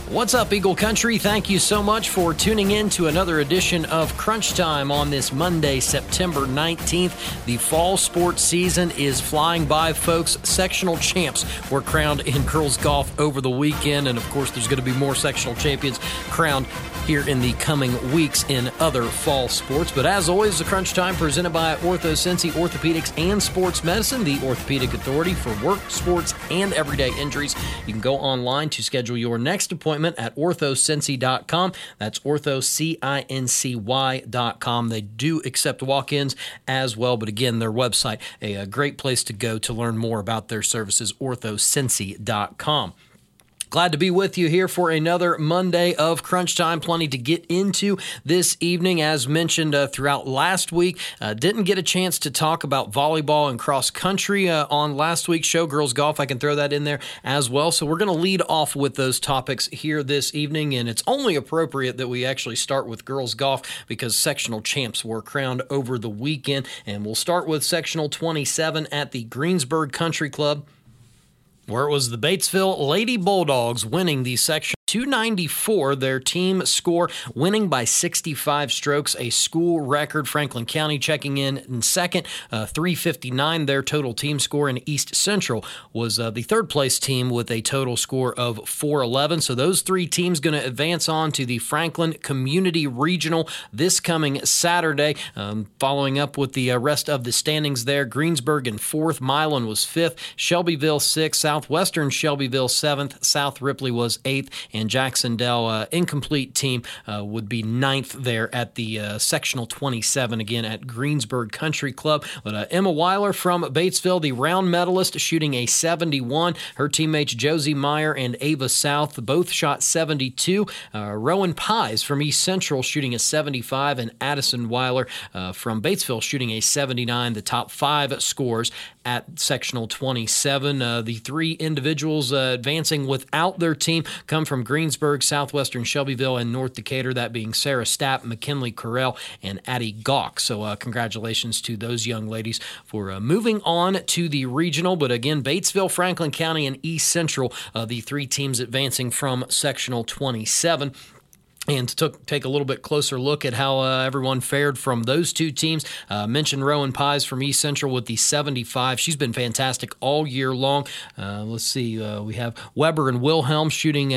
What's up, Eagle Country? Thank you so much for tuning in to another edition of Crunch Time on this Monday, September 19th. The fall sports season is flying by, folks. Sectional champs were crowned in girls golf over the weekend, and of course, there's going to be more sectional champions crowned here in the coming weeks in other fall sports. But as always, the Crunch Time presented by OrthoCincy Orthopedics and Sports Medicine, the orthopedic authority for work, sports, and everyday injuries. You can go online to schedule your next appointment at orthocincy.com. That's orthocincy.com. They do accept walk-ins as well, but again, their website, a great place to go to learn more about their services, orthocincy.com. Glad to be with you here for another Monday of Crunch Time. Plenty to get into this evening. As mentioned throughout last week, didn't get a chance to talk about volleyball and cross country on last week's show. Girls golf, I can throw that in there as well. So we're going to lead off with those topics here this evening, and it's only appropriate that we actually start with girls golf because sectional champs were crowned over the weekend. And we'll start with sectional 27 at the Greensburg Country Club, where it was the Batesville Lady Bulldogs winning the section 294, their team score, winning by 65 strokes, a school record. Franklin County checking in second, 359, their total team score. And East Central was the third place team with a total score of 411. So those three teams going to advance on to the Franklin Community Regional this coming Saturday. Following up with the rest of the standings there, Greensburg in fourth, Milan was fifth, Shelbyville sixth, Southwestern Shelbyville seventh, South Ripley was eighth, and Jacksonville, incomplete team, would be ninth there at the sectional 27, again at Greensburg Country Club. But Emma Weiler from Batesville, the round medalist, shooting a 71. Her teammates Josie Meyer and Ava South both shot 72. Rowan Pies from East Central shooting a 75, and Addison Weiler from Batesville shooting a 79. The top five scores at sectional 27. The three individuals advancing without their team come from Greensburg, Southwestern Shelbyville, and North Decatur, that being Sarah Stapp, McKinley Correll, and Addie Gawk. So congratulations to those young ladies for moving on to the regional. But again, Batesville, Franklin County, and East Central, the three teams advancing from sectional 27. And to take a little bit closer look at how everyone fared from those two teams, mentioned Rowan Pies from East Central with the 75. She's been fantastic all year long. Let's see, we have Weber and Wilhelm shooting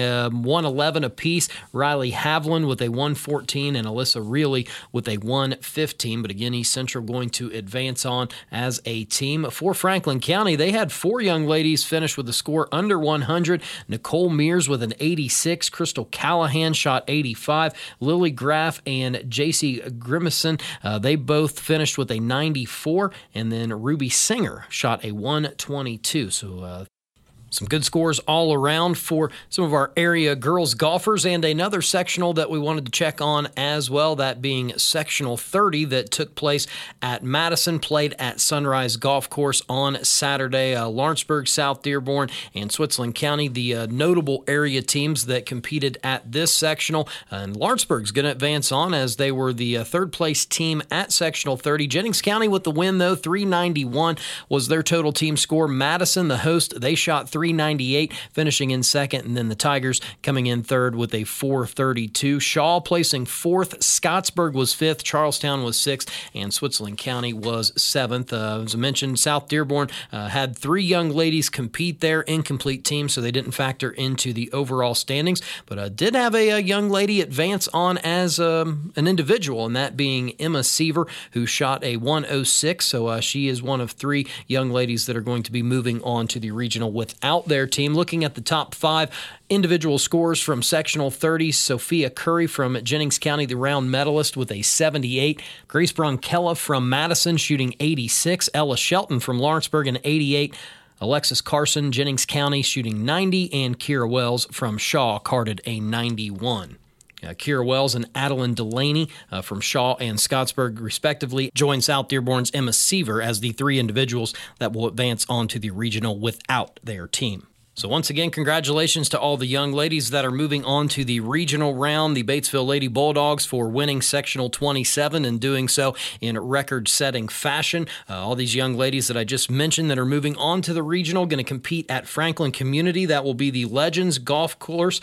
111 apiece, Riley Havlin with a 114, and Alyssa Reilly with a 115. But again, East Central going to advance on as a team. For Franklin County, they had four young ladies finish with a score under 100. Nicole Mears with an 86, Crystal Callahan shot 85. Lily Graff and JC Grimison, they both finished with a 94, and then Ruby Singer shot a 122. So some good scores all around for some of our area girls golfers, and another sectional that we wanted to check on as well, that being sectional 30 that took place at Madison, played at Sunrise Golf Course on Saturday. Lawrenceburg, South Dearborn, and Switzerland County, the notable area teams that competed at this sectional. And Lawrenceburg's going to advance on as they were the third place team at sectional 30. Jennings County with the win, though, 391 was their total team score. Madison, the host, they shot 398, finishing in second, and then the Tigers coming in third with a 432. Shaw placing fourth, Scottsburg was fifth, Charlestown was sixth, and Switzerland County was seventh. As I mentioned, South Dearborn had three young ladies compete there, incomplete team, so they didn't factor into the overall standings, but did have a young lady advance on as an individual, and that being Emma Seaver, who shot a 106, so she is one of three young ladies that are going to be moving on to the regional without their team. Looking at the top five individual scores from sectional 30, Sophia Curry from Jennings County, the round medalist, with a 78. Grace Bronkella from Madison shooting 86. Ella Shelton from Lawrenceburg an 88. Alexis Carson, Jennings County, shooting 90. And Kira Wells from Shaw carded a 91. Kira Wells and Adeline Delaney from Shaw and Scottsburg, respectively, join South Dearborn's Emma Seaver as the three individuals that will advance on to the regional without their team. So once again, congratulations to all the young ladies that are moving on to the regional round. The Batesville Lady Bulldogs for winning sectional 27 and doing so in record-setting fashion. All these young ladies that I just mentioned that are moving on to the regional going to compete at Franklin Community. That will be the Legends Golf Course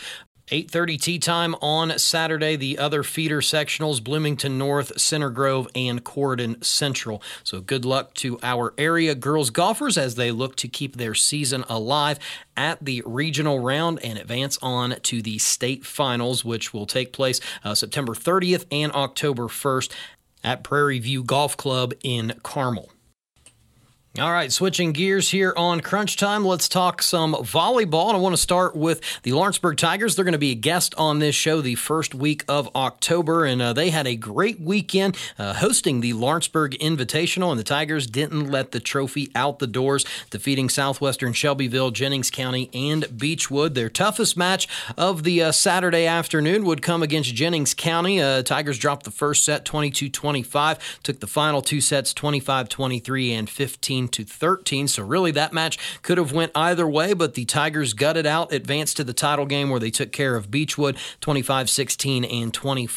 8:30 tea time on Saturday. The other feeder sectionals, Bloomington North, Center Grove, and Corydon Central. So good luck to our area girls golfers as they look to keep their season alive at the regional round and advance on to the state finals, which will take place September 30th and October 1st at Prairie View Golf Club in Carmel. All right, switching gears here on Crunch Time, let's talk some volleyball. And I want to start with the Lawrenceburg Tigers. They're going to be a guest on this show the first week of October, and they had a great weekend hosting the Lawrenceburg Invitational, and the Tigers didn't let the trophy out the doors, defeating Southwestern Shelbyville, Jennings County, and Beechwood. Their toughest match of the Saturday afternoon would come against Jennings County. Tigers dropped the first set 22-25, took the final two sets 25-23 and 15-13. So really that match could have went either way, but the Tigers gutted out, advanced to the title game where they took care of Beechwood 25-16 and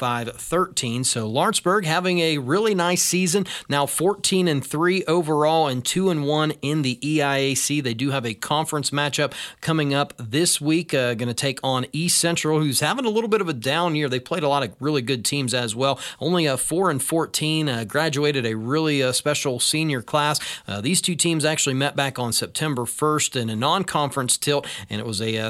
25-13. So Lawrenceburg having a really nice season, now 14-3 overall and 2-1 in the EIAC. They do have a conference matchup coming up this week, going to take on East Central, who's having a little bit of a down year. They played a lot of really good teams as well. Only 4-14, graduated a really special senior class. These two teams actually met back on September 1st in a non-conference tilt, and it was a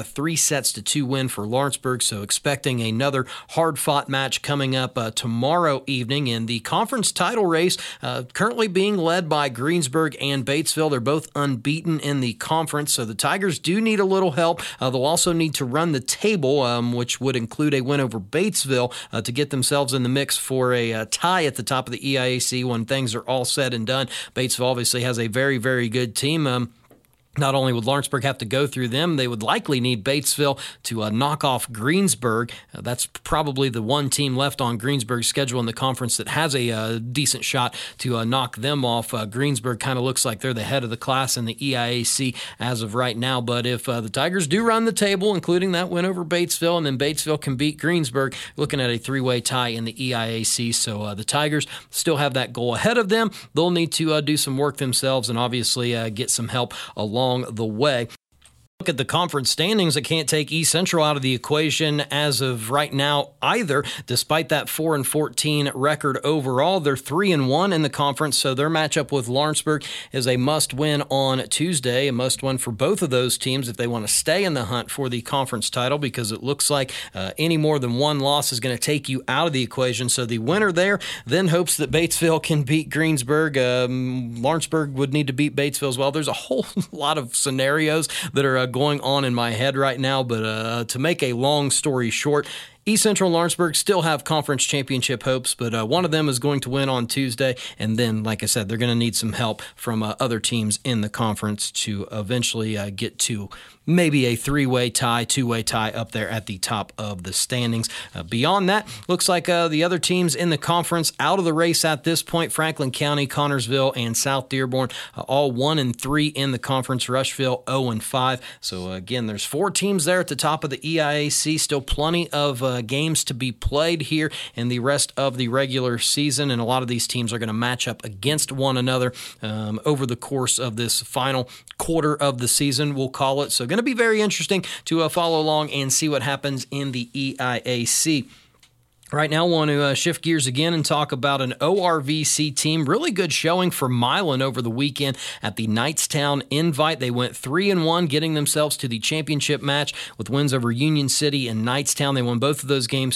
3-2 win for Lawrenceburg, so expecting another hard-fought match coming up tomorrow evening. In the conference title race, currently being led by Greensburg and Batesville. They're both unbeaten in the conference, so the Tigers do need a little help. They'll also need to run the table, which would include a win over Batesville to get themselves in the mix for a tie at the top of the EIAC when things are all said and done. Batesville obviously has a very, very good team. Not only would Lawrenceburg have to go through them, they would likely need Batesville to knock off Greensburg. That's probably the one team left on Greensburg's schedule in the conference that has a decent shot to knock them off. Greensburg kind of looks like they're the head of the class in the EIAC as of right now. But if the Tigers do run the table, including that win over Batesville, and then Batesville can beat Greensburg, looking at a 3-way tie in the EIAC. So the Tigers still have that goal ahead of them. They'll need to do some work themselves and obviously get some help along the way. Look at the conference standings. I can't take East Central out of the equation as of right now either. Despite that 4-14 record overall, they're 3-1 in the conference, so their matchup with Lawrenceburg is a must-win on Tuesday, a must-win for both of those teams if they want to stay in the hunt for the conference title, because it looks like any more than one loss is going to take you out of the equation. So the winner there then hopes that Batesville can beat Greensburg. Lawrenceburg would need to beat Batesville as well. There's a whole lot of scenarios that are going on in my head right now, but to make a long story short, East Central and Lawrenceburg still have conference championship hopes, but one of them is going to win on Tuesday, and then, like I said, they're going to need some help from other teams in the conference to eventually get to maybe a 3-way tie, 2-way tie up there at the top of the standings. Beyond that, looks like the other teams in the conference out of the race at this point. Franklin County, Connorsville, and South Dearborn, all 1-3 in the conference. Rushville 0-5. So again, there's 4 teams there at the top of the EIAC. Still plenty of games to be played here in the rest of the regular season, and a lot of these teams are going to match up against one another over the course of this final quarter of the season, we'll call it. So going to be very interesting to follow along and see what happens in the EIAC. Right now, I want to shift gears again and talk about an ORVC team. Really good showing for Milan over the weekend at the Knightstown Invite. They went 3-1, getting themselves to the championship match with wins over Union City and Knightstown. They won both of those games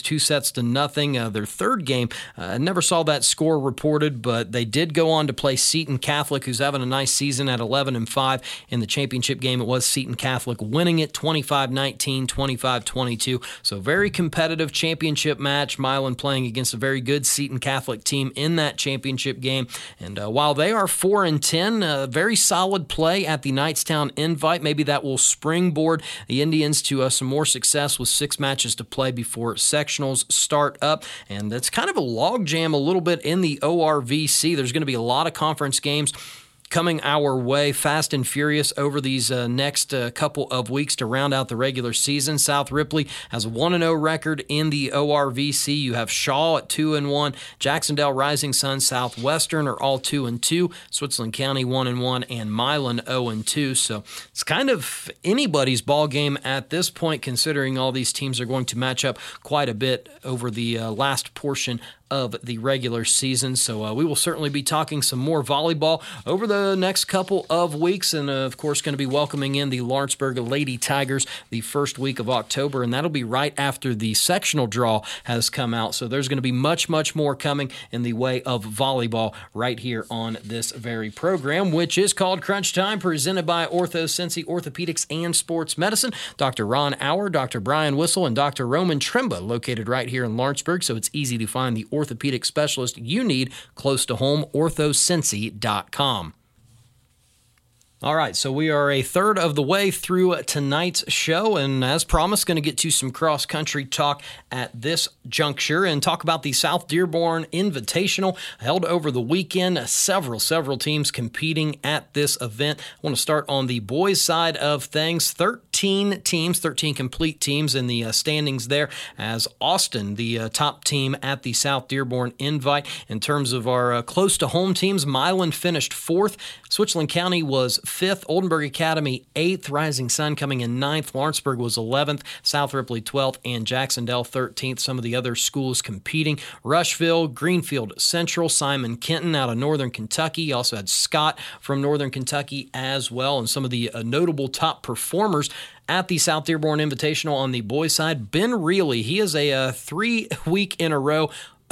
2-0. Their third game, I never saw that score reported, but they did go on to play Seton Catholic, who's having a nice season at 11-5. In the championship game, it was Seton Catholic winning it 25-19, 25-22. So very competitive championship match. Milan playing against a very good Seton Catholic team in that championship game. And while they are 4-10, very solid play at the Knightstown Invite. Maybe that will springboard the Indians to some more success with 6 matches to play before sectionals start up. And that's kind of a logjam a little bit in the ORVC. There's going to be a lot of conference games coming our way fast and furious over these next couple of weeks to round out the regular season. South Ripley has a 1-0 record in the ORVC. You have Shaw at 2-1. Jacksonville, Rising Sun, Southwestern are all 2-2. Switzerland County 1-1, and Milan 0-2. So it's kind of anybody's ball game at this point, considering all these teams are going to match up quite a bit over the last portion of the regular season. So we will certainly be talking some more volleyball over the next couple of weeks, and of course going to be welcoming in the Lawrenceburg Lady Tigers the first week of October, and that'll be right after the sectional draw has come out. So there's going to be much more coming in the way of volleyball right here on this very program, which is called Crunch Time, presented by OrthoSensei Orthopedics and Sports Medicine. Dr. Ron Auer, Dr. Brian Whistle, and Dr. Roman Trimba, located right here in Lawrenceburg, so it's easy to find the orthopedic specialist you need close to home. OrthoSensei.com. All right, so we are a third of the way through tonight's show, and as promised, going to get to some cross-country talk at this juncture and talk about the South Dearborn Invitational held over the weekend. Several teams competing at this event. I want to start on the boys' side of things. 13 complete teams in the standings there, as Austin, the top team at the South Dearborn Invite. In terms of our close-to-home teams, Milan finished 4th. Switzerland County was 5th, Oldenburg Academy 8th, Rising Sun coming in 9th, Lawrenceburg was 11th, South Ripley 12th, and Jacksonville 13th. Some of the other schools competing: Rushville, Greenfield Central, Simon Kenton out of Northern Kentucky. You also had Scott from Northern Kentucky as well, and some of the notable top performers at the South Dearborn Invitational on the boys' side. Ben Reilly, he is a 3-week in a row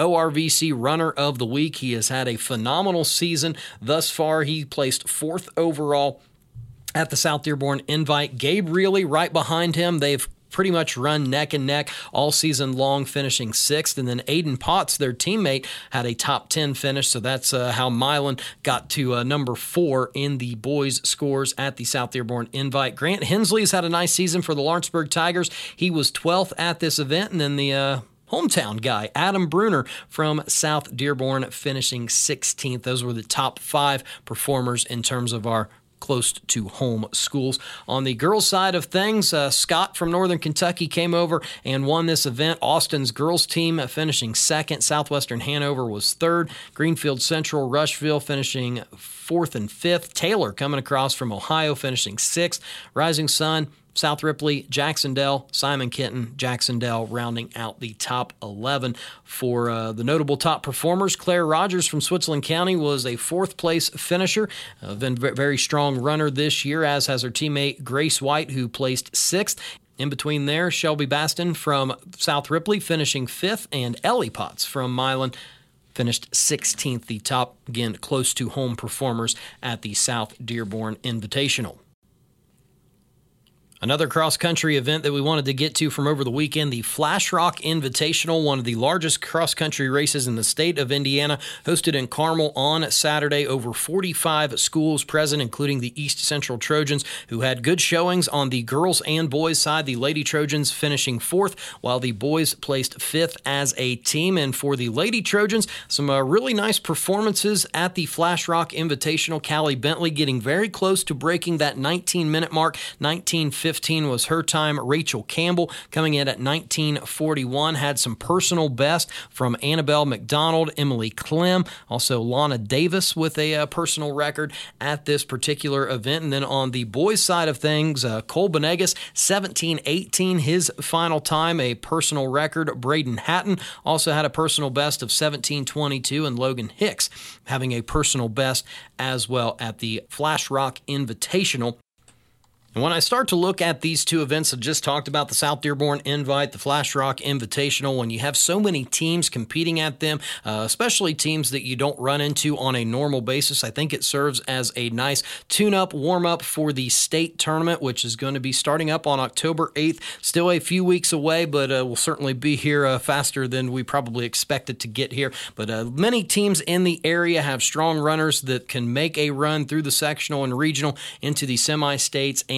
ORVC Runner of the Week. He has had a phenomenal season thus far. He placed 4th overall at the South Dearborn Invite. Gabe Reilly right behind him. They've pretty much run neck and neck all season long, finishing 6th. And then Aiden Potts, their teammate, had a top 10 finish. So that's how Milan got to number 4 in the boys' scores at the South Dearborn Invite. Grant Hensley's had a nice season for the Lawrenceburg Tigers. He was 12th at this event. And then the hometown guy, Adam Bruner from South Dearborn, finishing 16th. Those were the top 5 performers in terms of our close to home schools. On the girls' side of things, Scott from Northern Kentucky came over and won this event. Austin's girls team finishing 2nd. Southwestern Hanover was 3rd. Greenfield Central, Rushville finishing 4th and 5th. Taylor coming across from Ohio finishing 6th. Rising Sun, South Ripley, Jacksonville, Simon Kenton, Jacksonville rounding out the top 11. For the notable top performers, Claire Rogers from Switzerland County was a 4th place finisher. Been a very strong runner this year, as has her teammate Grace White, who placed 6th. In between there, Shelby Baston from South Ripley finishing 5th, and Ellie Potts from Milan finished 16th, the top, again, close to home performers at the South Dearborn Invitational. Another cross-country event that we wanted to get to from over the weekend, the Flash Rock Invitational, one of the largest cross-country races in the state of Indiana, hosted in Carmel on Saturday. Over 45 schools present, including the East Central Trojans, who had good showings on the girls and boys side. The Lady Trojans finishing 4th, while the boys placed 5th as a team. And for the Lady Trojans, some really nice performances at the Flash Rock Invitational. Callie Bentley getting very close to breaking that 19-minute mark. 19:15 was her time. Rachel Campbell coming in at 19:41, had some personal best from Annabelle McDonald, Emily Clem, also Lana Davis with a personal record at this particular event. And then on the boys' side of things, Cole Benegas, 17:18, his final time, a personal record. Braden Hatton also had a personal best of 17:22, and Logan Hicks having a personal best as well at the Flash Rock Invitational. And when I start to look at these two events I just talked about, the South Dearborn Invite, the Flash Rock Invitational, when you have so many teams competing at them, especially teams that you don't run into on a normal basis, I think it serves as a nice tune-up, warm-up for the state tournament, which is going to be starting up on October 8th. Still a few weeks away, but will certainly be here faster than we probably expected to get here. But many teams in the area have strong runners that can make a run through the sectional and regional into the semi-states and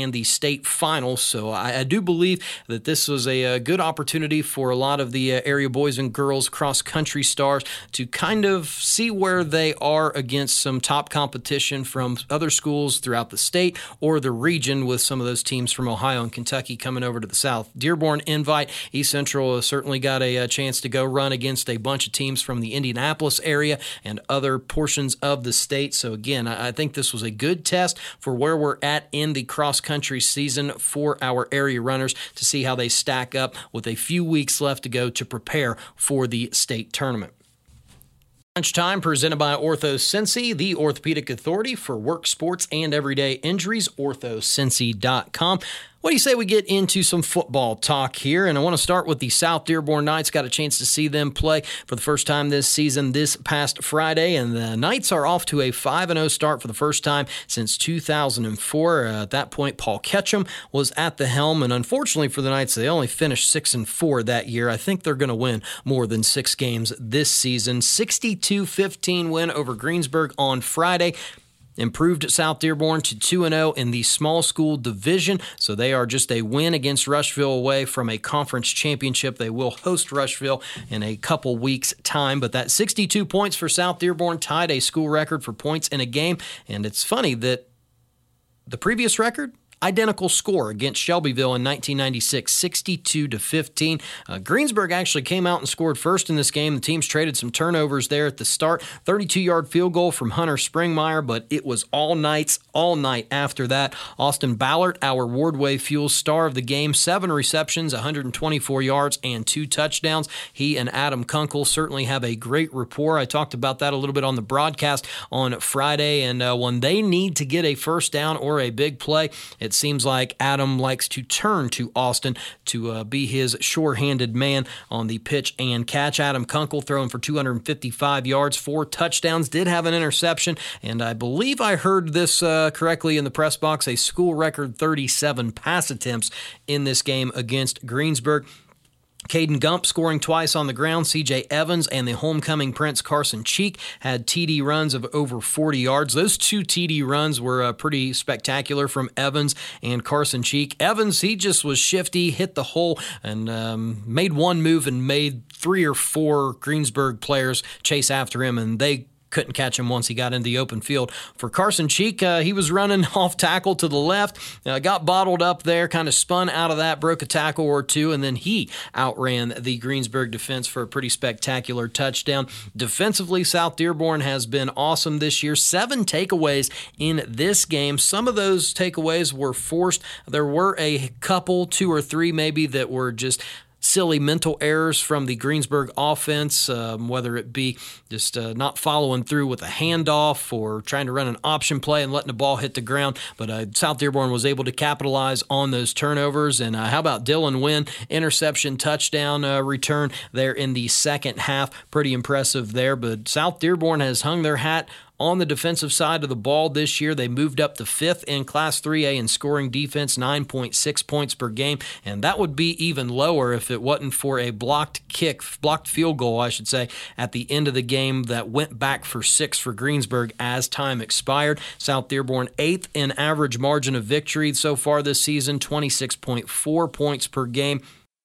and the state finals. So I do believe that this was a good opportunity for a lot of the area boys and girls cross-country stars to kind of see where they are against some top competition from other schools throughout the state or the region, with some of those teams from Ohio and Kentucky coming over to the South Dearborn Invite. East Central has certainly got a chance to go run against a bunch of teams from the Indianapolis area and other portions of the state. So again, I think this was a good test for where we're at in the cross-country season for our area runners to see how they stack up with a few weeks left to go to prepare for the state tournament. Crunch Time presented by OrthoCincy, the orthopedic authority for work, sports, and everyday injuries, orthocincy.com. What do you say we get into some football talk here? And I want to start with the South Dearborn Knights. Got a chance to see them play for the first time this season this past Friday, and the Knights are off to a 5-0 start for the first time since 2004. At that point, Paul Ketchum was at the helm, and unfortunately for the Knights, they only finished 6-4 that year. I think they're going to win more than 6 games this season. 62-15 win over Greensburg on Friday. Improved South Dearborn to 2-0 in the small school division, so they are just a win against Rushville away from a conference championship. They will host Rushville in a couple weeks' time, but that 62 points for South Dearborn tied a school record for points in a game, and it's funny that the previous record, identical score against Shelbyville in 1996, 62-15. Greensburg actually came out and scored first in this game. The teams traded some turnovers there at the start. 32-yard field goal from Hunter Springmeyer, but it was all Knights all night after that. Austin Ballard, our Wardway Fuels star of the game, 7 receptions, 124 yards, and 2 touchdowns. He and Adam Kunkel certainly have a great rapport. I talked about that a little bit on the broadcast on Friday, and when they need to get a first down or a big play, it seems like Adam likes to turn to Austin to be his sure-handed man on the pitch and catch. Adam Kunkel throwing for 255 yards, 4 touchdowns, did have an interception, and I believe I heard this correctly in the press box, a school record 37 pass attempts in this game against Greensburg. Caden Gump scoring twice on the ground. C.J. Evans and the homecoming Prince Carson Cheek had TD runs of over 40 yards. Those 2 TD runs were pretty spectacular from Evans and Carson Cheek. Evans, he just was shifty, hit the hole, and made one move and made 3 or 4 Greensburg players chase after him, and they couldn't catch him once he got into the open field. For Carson Cheek, he was running off tackle to the left, got bottled up there, kind of spun out of that, broke a tackle or 2, and then he outran the Greensburg defense for a pretty spectacular touchdown. Defensively, South Dearborn has been awesome this year. 7 takeaways in this game. Some of those takeaways were forced. There were a couple, 2 or 3 maybe, that were just silly mental errors from the Greensburg offense, whether it be just not following through with a handoff or trying to run an option play and letting the ball hit the ground. But South Dearborn was able to capitalize on those turnovers. And how about Dylan Wynn, interception touchdown return there in the second half. Pretty impressive there. But South Dearborn has hung their hat on the defensive side of the ball this year. They moved up to 5th in Class 3A in scoring defense, 9.6 points per game, and that would be even lower if it wasn't for a blocked field goal, I should say, at the end of the game that went back for 6 for Greensburg as time expired. South Dearborn 8th in average margin of victory so far this season, 26.4 points per game.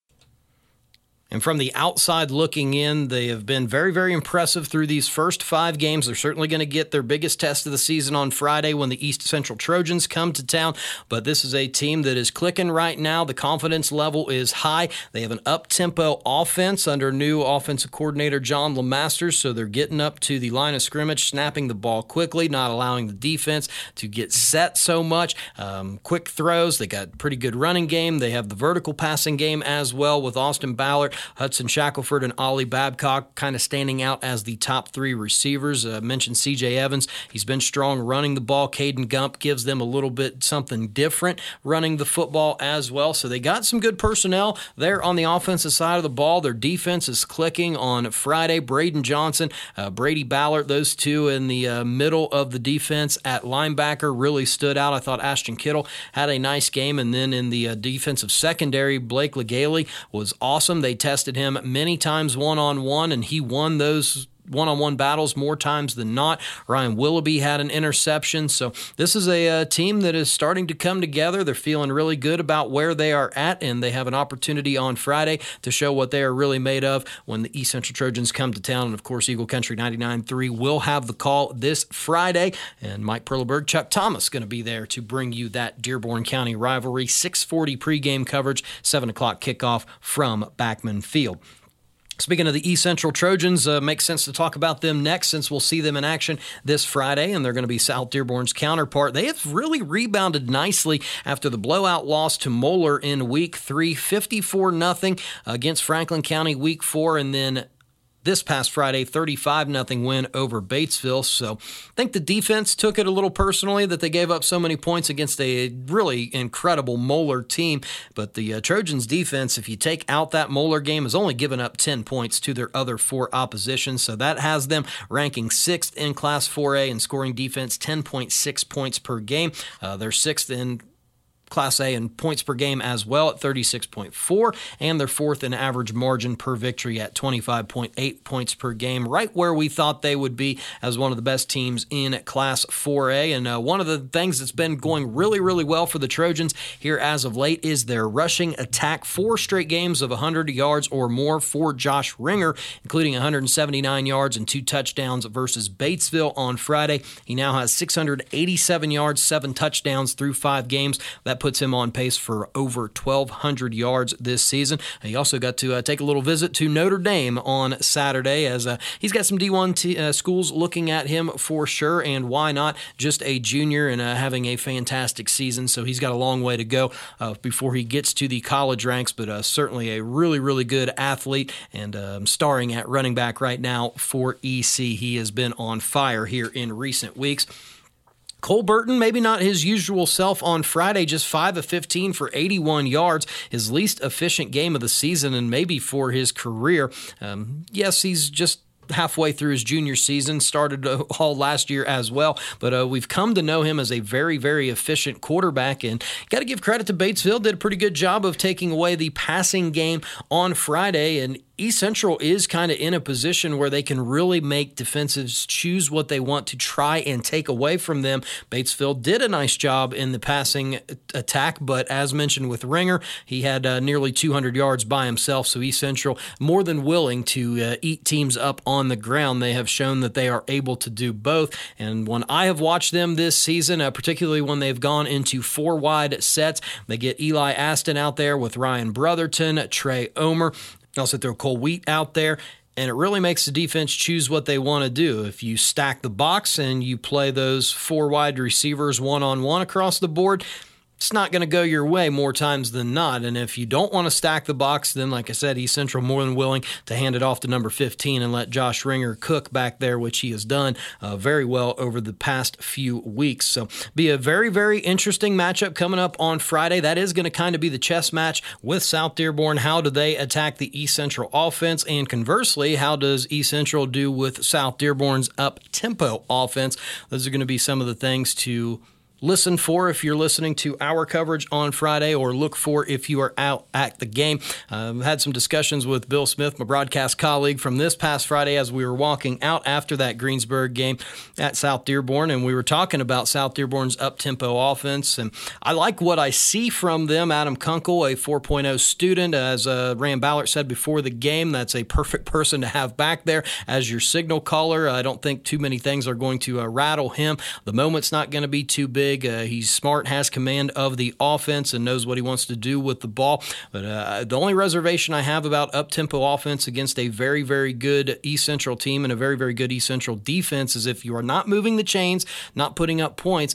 And from the outside looking in, they have been very, very impressive through these first 5 games. They're certainly going to get their biggest test of the season on Friday when the East Central Trojans come to town. But this is a team that is clicking right now. The confidence level is high. They have an up-tempo offense under new offensive coordinator John LeMasters, so they're getting up to the line of scrimmage, snapping the ball quickly, not allowing the defense to get set so much. Quick throws. They got pretty good running game. They have the vertical passing game as well with Austin Ballard, Hudson Shackelford, and Ollie Babcock kind of standing out as the top 3 receivers. I mentioned C.J. Evans. He's been strong running the ball. Caden Gump gives them a little bit something different running the football as well. So they got some good personnel there on the offensive side of the ball. Their defense is clicking on Friday. Braden Johnson, Brady Ballard, those 2 in the middle of the defense at linebacker really stood out. I thought Ashton Kittle had a nice game. And then in the defensive secondary, Blake Legaly was awesome. They tested him many times one-on-one, and he won those one-on-one battles more times than not. Ryan Willoughby had an interception. So this is a team that is starting to come together. They're feeling really good about where they are at, and they have an opportunity on Friday to show what they are really made of when the East Central Trojans come to town. And, of course, Eagle Country 99.3 will have the call this Friday, and Mike Perleberg, Chuck Thomas going to be there to bring you that Dearborn County rivalry. 6:40 pregame coverage, 7 o'clock kickoff from Backman Field. Speaking of the East Central Trojans, makes sense to talk about them next since we'll see them in action this Friday, and they're going to be South Dearborn's counterpart. They have really rebounded nicely after the blowout loss to Moeller in Week 3, 54-0 against Franklin County Week 4, and then this past Friday, 35-0 win over Batesville. So I think the defense took it a little personally that they gave up so many points against a really incredible Moeller team. But the Trojans defense, if you take out that Moeller game, has only given up 10 points to their other 4 oppositions. So that has them ranking 6th in Class 4A and scoring defense 10.6 points per game. They're 6th in Class A in points per game as well at 36.4, and they're 4th in average margin per victory at 25.8 points per game, right where we thought they would be as one of the best teams in Class 4A. And one of the things that's been going really, really well for the Trojans here as of late is their rushing attack. 4 straight games of 100 yards or more for Josh Ringer, including 179 yards and 2 touchdowns versus Batesville on Friday. He now has 687 yards, 7 touchdowns through 5 games. That puts him on pace for over 1,200 yards this season. He also got to take a little visit to Notre Dame on Saturday, as he's got some D1 schools looking at him for sure, and why not? Just a junior and having a fantastic season, so he's got a long way to go before he gets to the college ranks, but certainly a really, really good athlete and starring at running back right now for EC. He has been on fire here in recent weeks. Cole Burton, maybe not his usual self on Friday, just 5 of 15 for 81 yards, his least efficient game of the season and maybe for his career. Yes, he's just halfway through his junior season, started all last year as well, but we've come to know him as a very, very efficient quarterback, and got to give credit to Batesville, did a pretty good job of taking away the passing game on Friday, and East Central is kind of in a position where they can really make defensives choose what they want to try and take away from them. Batesville did a nice job in the passing attack, but as mentioned with Ringer, he had nearly 200 yards by himself, so East Central more than willing to eat teams up on the ground. They have shown that they are able to do both, and when I have watched them this season, particularly when they've gone into 4 wide sets, they get Eli Aston out there with Ryan Brotherton, Trey Omer. They also throw Cole Wheat out there, and it really makes the defense choose what they want to do. If you stack the box and you play those 4 wide receivers one-on-one across the board, it's not going to go your way more times than not. And if you don't want to stack the box, then like I said, East Central more than willing to hand it off to number 15 and let Josh Ringer cook back there, which he has done very well over the past few weeks. So be a very, very interesting matchup coming up on Friday. That is going to kind of be the chess match with South Dearborn. How do they attack the East Central offense? And conversely, how does East Central do with South Dearborn's up-tempo offense? Those are going to be some of the things to listen for if you're listening to our coverage on Friday, or look for if you are out at the game. Had some discussions with Bill Smith, my broadcast colleague, from this past Friday as we were walking out after that Greensburg game at South Dearborn, and we were talking about South Dearborn's up-tempo offense, and I like what I see from them. Adam Kunkel, a 4.0 student, as Rand Ballard said before the game, that's a perfect person to have back there as your signal caller. I don't think too many things are going to rattle him. The moment's not going to be too big. He's smart, has command of the offense, and knows what he wants to do with the ball. But the only reservation I have about up-tempo offense against a very, very good East Central team and a very, very good East Central defense is if you are not moving the chains, not putting up points,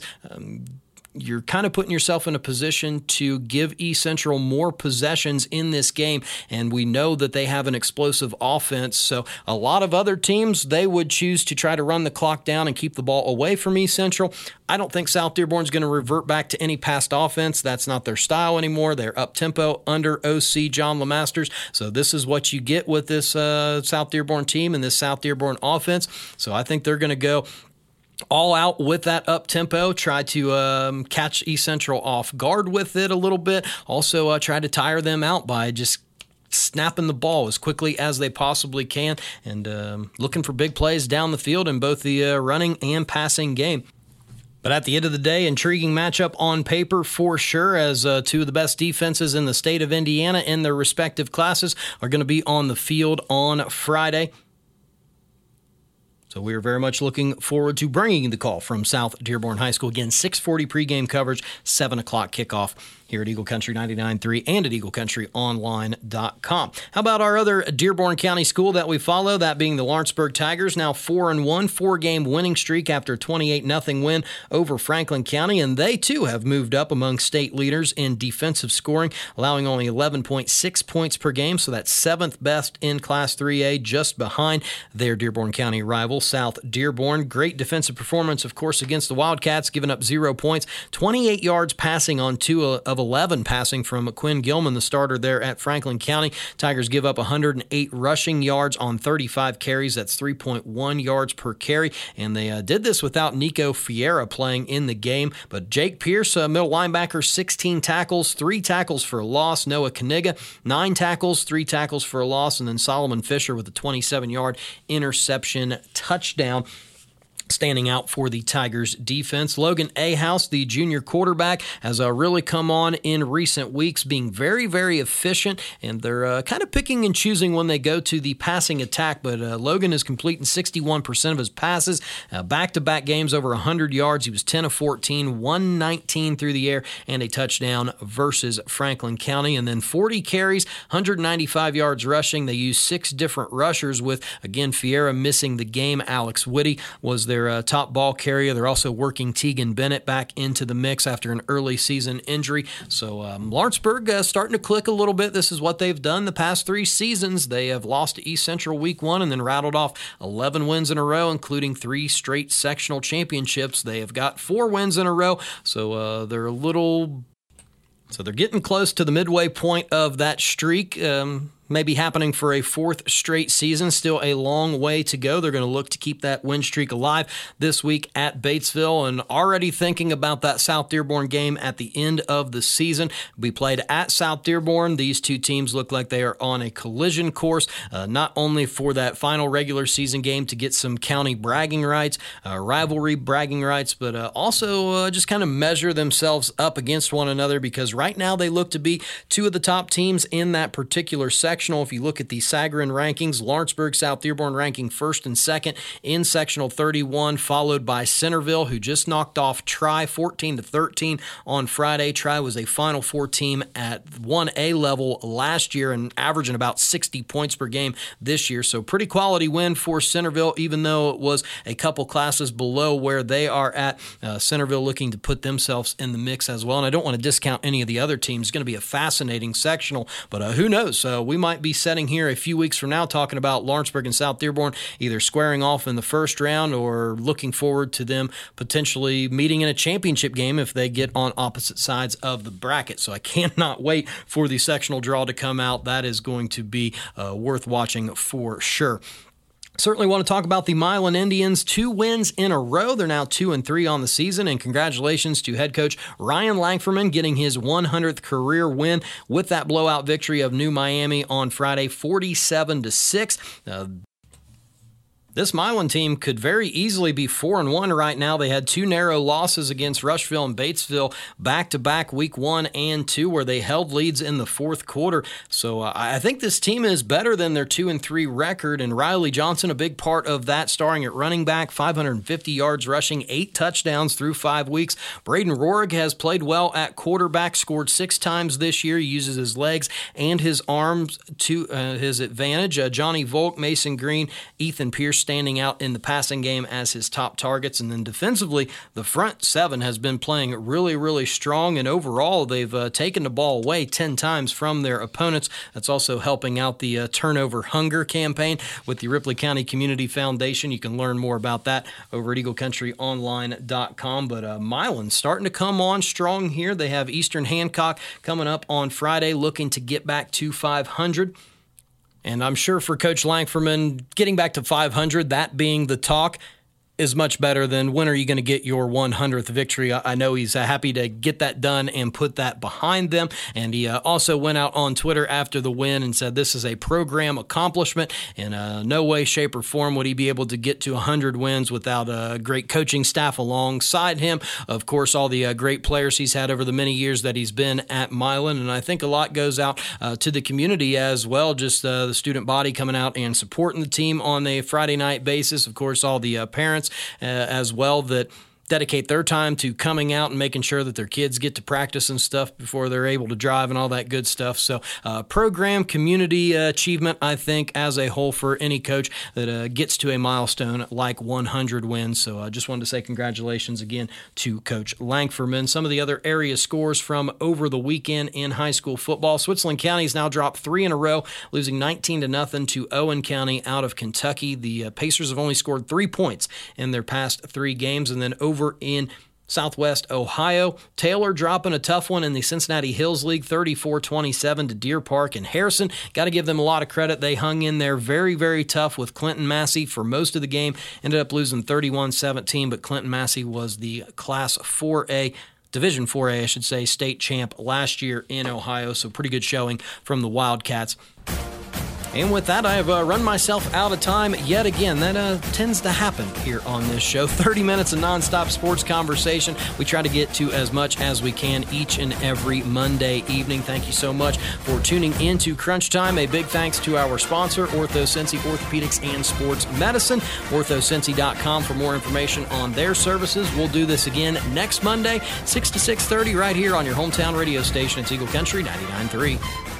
you're kind of putting yourself in a position to give East Central more possessions in this game, and we know that they have an explosive offense. So a lot of other teams, they would choose to try to run the clock down and keep the ball away from East Central. I don't think South Dearborn's going to revert back to any past offense. That's not their style anymore. They're up-tempo under OC John LeMasters. So this is what you get with this South Dearborn team and this South Dearborn offense. So I think they're going to go all out with that up-tempo, try to catch East Central off guard with it a little bit. Also try to tire them out by just snapping the ball as quickly as they possibly can and looking for big plays down the field in both the running and passing game. But at the end of the day, intriguing matchup on paper for sure, as two of the best defenses in the state of Indiana in their respective classes are going to be on the field on Friday. So we are very much looking forward to bringing the call from South Dearborn High School. Again, 6:40 pregame coverage, 7 o'clock kickoff here at Eagle Country 99.3 and at EagleCountryOnline.com. How about our other Dearborn County school that we follow, that being the Lawrenceburg Tigers, now 4-1, 4-game winning streak after a 28-0 win over Franklin County, and they too have moved up among state leaders in defensive scoring, allowing only 11.6 points per game, so that's 7th best in Class 3A, just behind their Dearborn County rival, South Dearborn. Great defensive performance, of course, against the Wildcats, giving up 0 points, 28 yards passing on 2 of 11 passing from Quinn Gilman, the starter there at Franklin County. Tigers give up 108 rushing yards on 35 carries. That's 3.1 yards per carry, and they did this without Nico Fiera playing in the game. But Jake Pierce, middle linebacker, 16 tackles, 3 tackles for a loss. Noah Kaniga, 9 tackles, 3 tackles for a loss, and then Solomon Fisher with a 27-yard interception touchdown, standing out for the Tigers defense. Logan Ahouse, the junior quarterback, has really come on in recent weeks, being very, very efficient, and they're kind of picking and choosing when they go to the passing attack, but Logan is completing 61% of his passes, back-to-back games over 100 yards. He was 10 of 14, 119 through the air, and a touchdown versus Franklin County, and then 40 carries, 195 yards rushing. They used 6 different rushers with, again, Fiera missing the game. Alex Whitty was their top ball carrier. They're also working Tegan Bennett back into the mix after an early season injury. So Lawrenceburg starting to click a little bit. This is what they've done the past 3 seasons. They have lost to East Central week 1 and then rattled off 11 wins in a row, including 3 straight sectional championships. They have got 4 wins in a row, so they're getting close to the midway point of that streak. Maybe happening for a 4th straight season. Still a long way to go. They're going to look to keep that win streak alive this week at Batesville, and already thinking about that South Dearborn game at the end of the season. We played at South Dearborn. These two teams look like they are on a collision course, not only for that final regular season game to get some county bragging rights, rivalry bragging rights, but also just kind of measure themselves up against one another, because right now they look to be 2 of the top teams in that particular section. If you look at the Sagarin rankings, Lawrenceburg, South Dearborn ranking 1st and 2nd in sectional 31, followed by Centerville, who just knocked off Tri 14-13 on Friday. Tri was a Final Four team at 1A level last year and averaging about 60 points per game this year. So pretty quality win for Centerville, even though it was a couple classes below where they are at. Centerville looking to put themselves in the mix as well. And I don't want to discount any of the other teams. It's going to be a fascinating sectional, but who knows? We might be sitting here a few weeks from now talking about Lawrenceburg and South Dearborn either squaring off in the first round or looking forward to them potentially meeting in a championship game if they get on opposite sides of the bracket. So I cannot wait for the sectional draw to come out. That is going to be worth watching for sure. Certainly want to talk about the Milan Indians. 2 wins in a row. They're now 2-3 on the season, and congratulations to head coach Ryan Langferman getting his 100th career win with that blowout victory of New Miami on Friday, 47-6. This Milan team could very easily be 4-1 right now. They had 2 narrow losses against Rushville and Batesville back-to-back week 1 and 2, where they held leads in the 4th quarter. So I think this team is better than their 2-3 record, and Riley Johnson, a big part of that, starring at running back, 550 yards rushing, 8 touchdowns through 5 weeks. Braden Rohrig has played well at quarterback, scored 6 times this year. He uses his legs and his arms to his advantage. Johnny Volk, Mason Green, Ethan Pierce standing out in the passing game as his top targets. And then defensively, the front 7 has been playing really, really strong, and overall they've taken the ball away 10 times from their opponents. That's also helping out the Turnover Hunger campaign with the Ripley County Community Foundation. You can learn more about that over at EagleCountryOnline.com. But Milan starting to come on strong here. They have Eastern Hancock coming up on Friday, looking to get back to 500. And I'm sure for Coach Langferman, getting back to 500, that being the talk, is much better than when are you going to get your 100th victory. I know he's happy to get that done and put that behind them. And he also went out on Twitter after the win and said this is a program accomplishment. In no way, shape, or form would he be able to get to 100 wins without a great coaching staff alongside him. Of course, all the great players he's had over the many years that he's been at Milan. And I think a lot goes out to the community as well, just the student body coming out and supporting the team on a Friday night basis. Of course, all the parents as well that dedicate their time to coming out and making sure that their kids get to practice and stuff before they're able to drive and all that good stuff. So program community achievement, I think, as a whole for any coach that gets to a milestone like 100 wins. So I just wanted to say congratulations again to Coach Langferman. Some of the other area scores from over the weekend in high school football. Switzerland County has now dropped 3 in a row, losing 19-0 to Owen County out of Kentucky. The Pacers have only scored 3 points in their past 3 games. And then over in Southwest Ohio, Taylor dropping a tough one in the Cincinnati Hills League, 34-27 to Deer Park. And Harrison, got to give them a lot of credit. They hung in there very, very tough with Clinton Massey for most of the game. Ended up losing 31-17, but Clinton Massey was the Class 4A, Division 4A, I should say, state champ last year in Ohio. So pretty good showing from the Wildcats. And with that, I have run myself out of time yet again. That tends to happen here on this show. 30 minutes of nonstop sports conversation. We try to get to as much as we can each and every Monday evening. Thank you so much for tuning into Crunch Time. A big thanks to our sponsor, OrthoCincy Orthopedics and Sports Medicine. OrthoCincy.com for more information on their services. We'll do this again next Monday, 6 to 6:30 right here on your hometown radio station. It's Eagle Country 99.3.